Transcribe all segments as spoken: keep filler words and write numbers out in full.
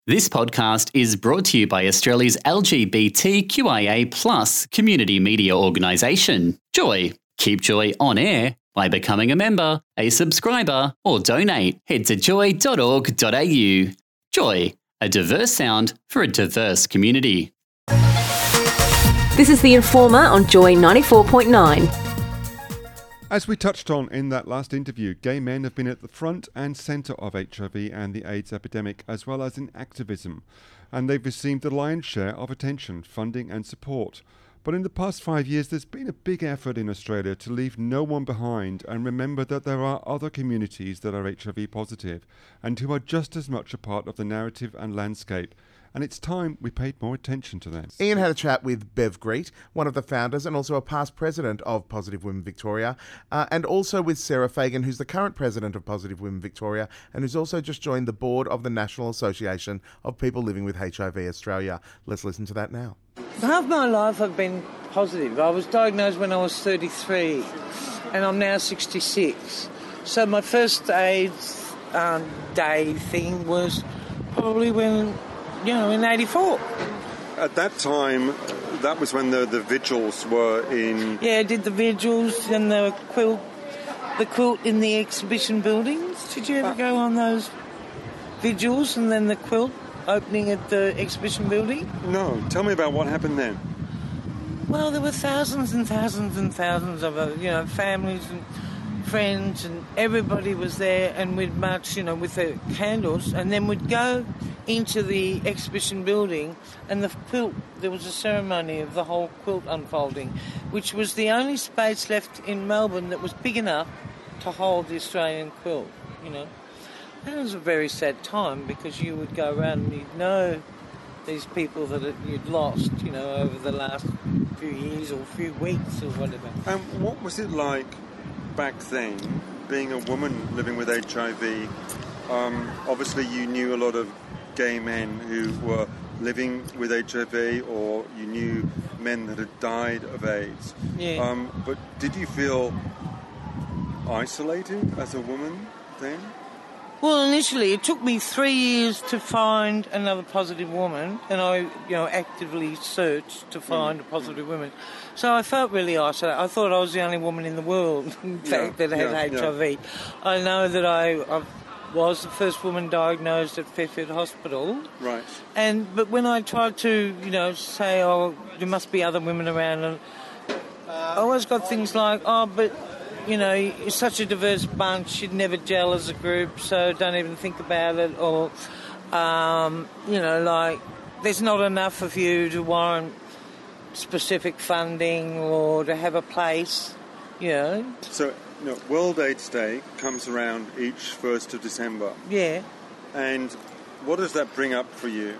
This podcast is brought to you by Australia's L G B T Q I A plus community media organisation, Joy. Keep Joy on air by becoming a member, a subscriber, or donate. Head to joy dot org dot a u. Joy, a diverse sound for a diverse community. This is The Informer on Joy ninety-four point nine. As we touched on in that last interview, gay men have been at the front and centre of H I V and the AIDS epidemic, as well as in activism, and they've received the lion's share of attention, funding and support. But in the past five years, there's been a big effort in Australia to leave no one behind and remember that there are other communities that are H I V positive and who are just as much a part of the narrative and landscape. And it's time we paid more attention to them. Ian had a chat with Bev Greet, one of the founders and also a past president of Positive Women Victoria, uh, and also with Sarah Fagan, who's the current president of Positive Women Victoria and who's also just joined the board of the National Association of People Living with H I V Australia. Let's listen to that now. Half my life I've been positive. I was diagnosed when I was thirty-three and I'm now sixty-six. So my first AIDS um, day thing was probably when... you know, in eighty-four. At that time, that was when the, the vigils were in... Yeah, I did the vigils and the quilt, the quilt in the exhibition buildings. Did you ever go on those vigils and then the quilt opening at the exhibition building? No. Tell me about what happened then. Well, there were thousands and thousands and thousands of, uh, you know, families and friends, and everybody was there, and we'd march, you know, with the candles, and then we'd go into the exhibition building, and the quilt, there was a ceremony of the whole quilt unfolding, which was the only space left in Melbourne that was big enough to hold the Australian quilt, you know. And it was a very sad time, because you would go around and you'd know these people that you'd lost, you know, over the last few years or few weeks or whatever. And what was it like back then, being a woman living with H I V? Um, obviously you knew a lot of gay men who were living with H I V, or you knew men that had died of AIDS. Yeah. Um, but did you feel isolated as a woman then? Well, initially it took me three years to find another positive woman, and I, you know, actively searched to find mm. a positive woman. So I felt really isolated. I thought I was the only woman in the world, in fact, yeah, that had yeah, H I V. Yeah. I know that I... I've, was the first woman diagnosed at Fairfield Hospital. Right. And but when I tried to, you know, say, oh, there must be other women around, and I always got things like, oh, but, you know, you're such a diverse bunch, you'd never gel as a group, so don't even think about it, or, um, you know, like, there's not enough of you to warrant specific funding or to have a place, you know. So... No, World AIDS Day comes around each first of December. Yeah. And what does that bring up for you?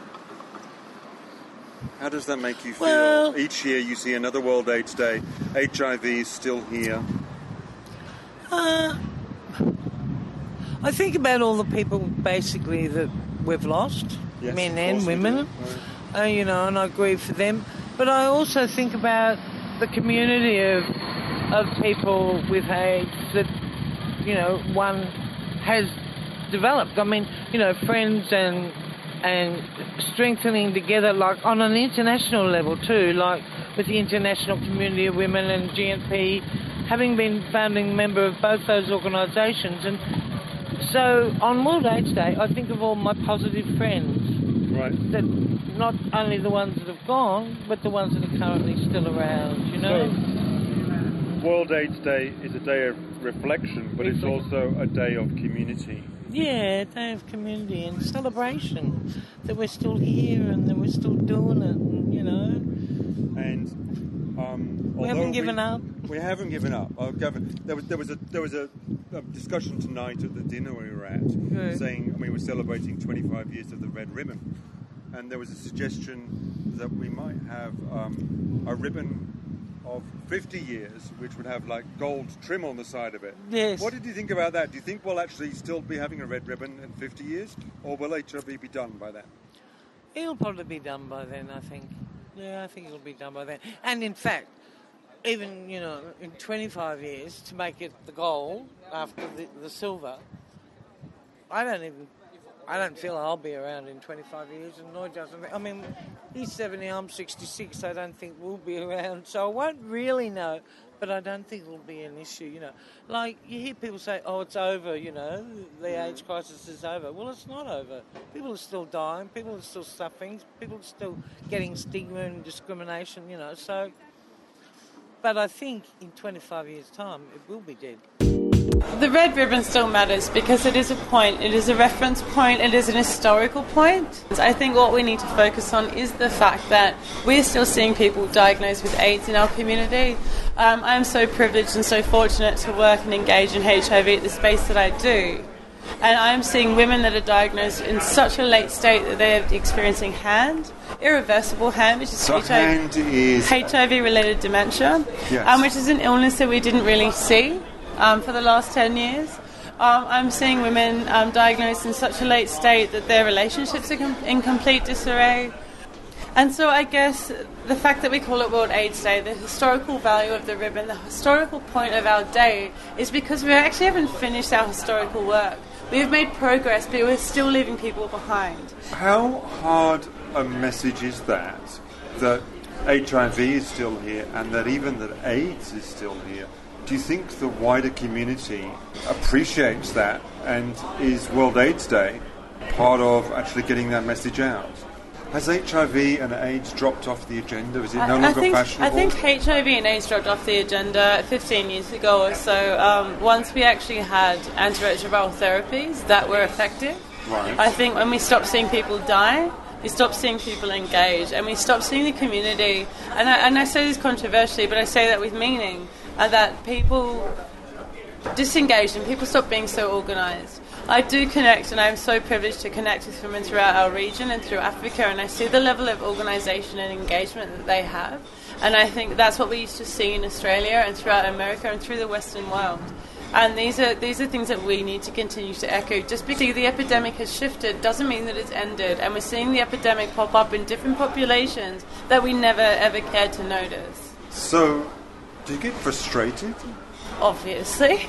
How does that make you feel? Well, each year you see another World AIDS Day. H I V is still here. Uh, I think about all the people, basically, that we've lost, yes, men and women, right. uh, you know, and I grieve for them. But I also think about the community of... of people with AIDS that, you know, one has developed. I mean, you know, friends and and strengthening together, like on an international level too, like with the International Community of Women and G N P, having been founding member of both those organisations. And so on World AIDS Day, I think of all my positive friends. Right. That not only the ones that have gone, but the ones that are currently still around, you know. So, World AIDS Day is a day of reflection, but it's also a day of community. Yeah, a day of community and celebration that we're still here and that we're still doing it, and, you know. And um, we haven't given we, up. We haven't given up. Oh, Gavin, there was there was a there was a, a discussion tonight at the dinner we were at, right. saying, I mean, we're celebrating twenty-five years of the Red Ribbon, and there was a suggestion that we might have um, a ribbon of fifty years, which would have like gold trim on the side of it. Yes. What did you think about that? Do you think we'll actually still be having a red ribbon in fifty years, or will H I V be done by then? It'll probably be done by then, I think. Yeah, I think it'll be done by then. And in fact, even, you know, in twenty-five years, to make it the gold after the, the silver, I don't even... I don't feel I'll be around in twenty-five years, and Lloyd doesn't. I mean, he's seventy, I'm sixty-six, I don't think we'll be around, so I won't really know, but I don't think it'll be an issue, you know. Like, you hear people say, oh, it's over, you know, the AIDS crisis is over. Well, it's not over. People are still dying, people are still suffering, people are still getting stigma and discrimination, you know, so... But I think in twenty-five years' time, it will be dead. The red ribbon still matters because it is a point, it is a reference point, it is an historical point. I think what we need to focus on is the fact that we're still seeing people diagnosed with AIDS in our community. Um, I'm so privileged and so fortunate to work and engage in H I V at the space that I do. And I'm seeing women that are diagnosed in such a late state that they're experiencing hand, irreversible hand, which is so H I V, hand is H I V-related dementia, yes. um, which is an illness that we didn't really see um, for the last ten years. Um, I'm seeing women um, diagnosed in such a late state that their relationships are com- in complete disarray. And so I guess the fact that we call it World AIDS Day, the historical value of the ribbon, the historical point of our day, is because we actually haven't finished our historical work. We've made progress, but we're still leaving people behind. How hard a message is that, that H I V is still here and that even that AIDS is still here? Do you think the wider community appreciates that, and is World AIDS Day part of actually getting that message out? Has H I V and AIDS dropped off the agenda? Is it no I, longer I think, fashionable? I think H I V and AIDS dropped off the agenda fifteen years ago or so. Um, once we actually had antiretroviral therapies that were effective, right. I think when we stopped seeing people die, we stopped seeing people engage, and we stopped seeing the community. And I, and I say this controversially, but I say that with meaning, uh, that people disengaged and people stopped being so organised. I do connect, and I'm so privileged to connect with women throughout our region and through Africa, and I see the level of organisation and engagement that they have, and I think that's what we used to see in Australia and throughout America and through the Western world. And these are these are things that we need to continue to echo. Just because the epidemic has shifted doesn't mean that it's ended, and we're seeing the epidemic pop up in different populations that we never ever cared to notice. So, do you get frustrated? Obviously.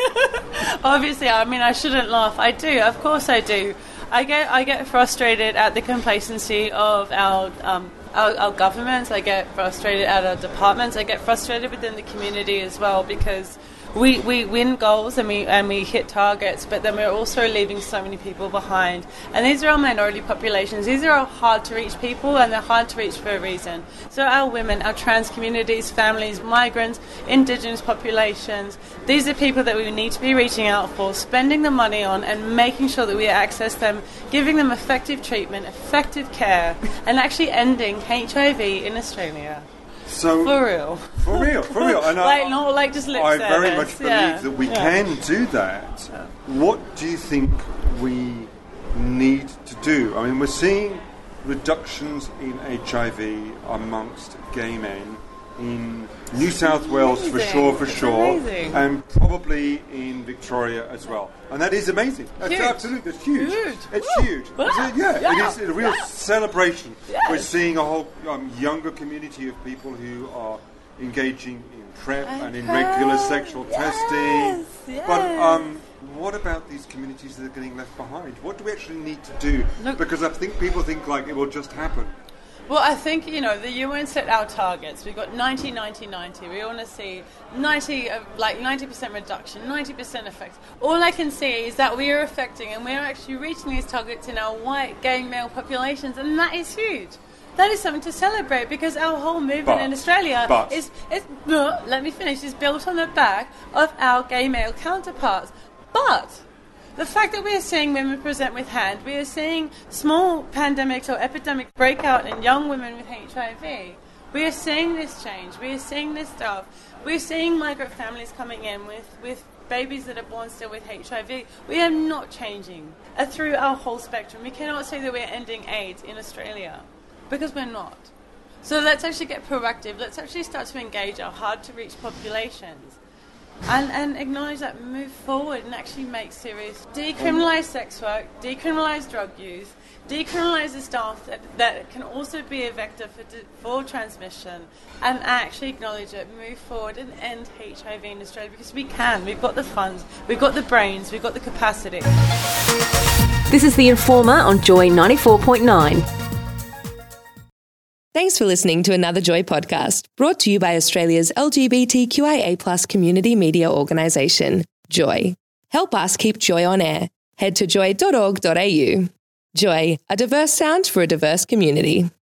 Obviously, I mean, I shouldn't laugh. I do, of course I do. I get I get frustrated at the complacency of our, um, our our governments. I get frustrated at our departments. I get frustrated within the community as well, because we, we win goals and we and we hit targets, but then we're also leaving so many people behind. And these are our minority populations. These are our hard-to-reach people, and they're hard to reach for a reason. So our women, our trans communities, families, migrants, Indigenous populations, these are people that we need to be reaching out for, spending the money on, and making sure that we access them, giving them effective treatment, effective care, and actually ending H I V in Australia. So, for real. For real, for real. And like, I, not like just lip I service. very much believe yeah. that we yeah. can do that. Yeah. What do you think we need to do? I mean, we're seeing reductions in H I V amongst gay men in New South Wales, amazing. for sure, for it's sure, amazing. and probably in Victoria as well. And that is amazing. That's huge. absolutely, it's huge. Huge. It's Woo. huge. Wow. It's a, yeah, yeah, it is a real yeah. celebration. Yes. We're seeing a whole um, younger community of people who are engaging in PrEP and, and in regular sexual yes. testing. Yes. But um, what about these communities that are getting left behind? What do we actually need to do? Look, because I think people think like it will just happen. Well, I think, you know, the U N set our targets. We've got ninety, ninety, ninety. We want to see ninety, uh, like ninety percent reduction, ninety percent effect. All I can see is that we are affecting and we're actually reaching these targets in our white gay male populations, and that is huge. That is something to celebrate, because our whole movement but, in Australia but. is, is uh, let me finish, is built on the back of our gay male counterparts. But the fact that we are seeing women present with hand, we are seeing small pandemics or epidemic breakout in young women with H I V. We are seeing this change. We are seeing this stuff. We're seeing migrant families coming in with, with babies that are born still with H I V. We are not changing uh, through our whole spectrum. We cannot say that we're ending AIDS in Australia, because we're not. So let's actually get proactive. Let's actually start to engage our hard-to-reach populations. And, and acknowledge that, move forward and actually make serious. Decriminalise sex work, decriminalise drug use, decriminalise the staff that, that can also be a vector for, for transmission, and actually acknowledge it, move forward and end H I V in Australia, because we can. We've got the funds, we've got the brains, we've got the capacity. This is The Informer on Joy ninety-four point nine. Thanks for listening to another Joy podcast, brought to you by Australia's L G B T Q I A plus community media organisation, Joy. Help us keep Joy on air. Head to joy dot org dot a u. Joy, a diverse sound for a diverse community.